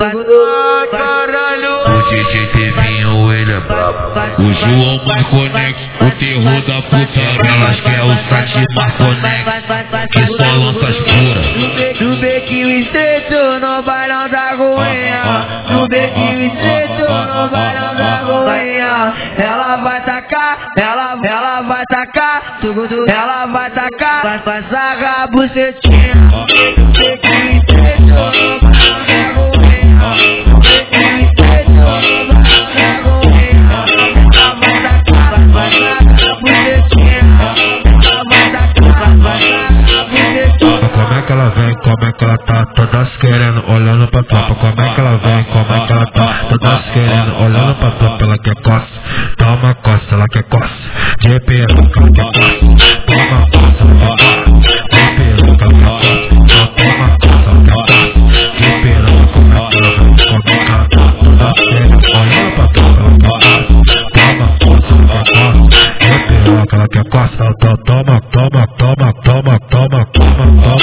O DJ Tevinho, ele é brabo. O João Marconex, o terror da putaria. Elas quer o Sati Marconex, que só lança as puras. No bequinho estreito, no bailão da Goiânia. No bequinho estreito, no bailão da Goiânia. Ela vai tacar, ela vai tacar, ela vai tacar, vai sarrar a bucetinha. No bequinho estreito, no bailão da Goiânia. No bequinho estreito, no bailão da Goiânia. Ela vai tacar, vai sarrar a bucetinha. Ela vai tacar, vai sarrar a bucetinha. Como é que ela vem, como é que ela tá, todas querendo, olhando pra tropa. Como é que ela vem, como é que ela tá, todas querendo, olhando pra tropa. Ela quer coça, toma coça, ela quer coça. De peruca, ela quer coça, toma coça, ela quer coça. De peruca, ela quer coça, toma coça, ela quer coça. De peruca, como é que ela vem, como é que ela tá, todas querendo, olhando pra tropa. Ela quer coça, toma coça, ela quer coça. De peruca, ela quer coça, toma, toma, toma, toma, toma, toma,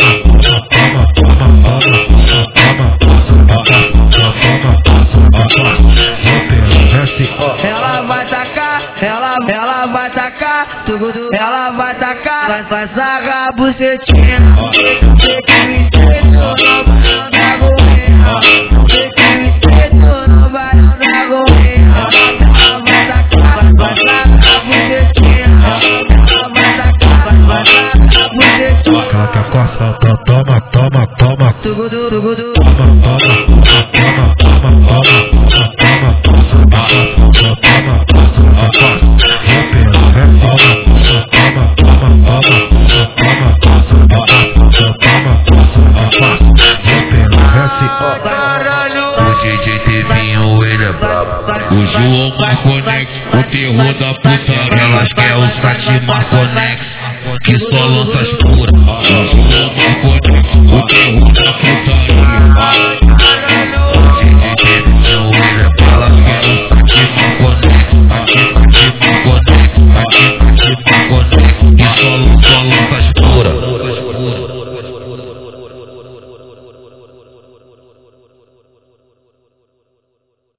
Ela vai tacar, ela vai tacar, ela vai tacar, vai sarrar a bucetinha. No bequinho estreito, no bailão da Goiânia. No bequinho estreito, no bailão da Goiânia. Ela vai tacar, vai sarrar a bucetinha. Ela vai tacar, vai sarrar a bucetinha. Ela quer coça, toma, toma, toma, O DJ Tevinho, ele é brabo. O João Marconex, o terror da putaria. Elas quer o Sati Marconex, que só lança as puras.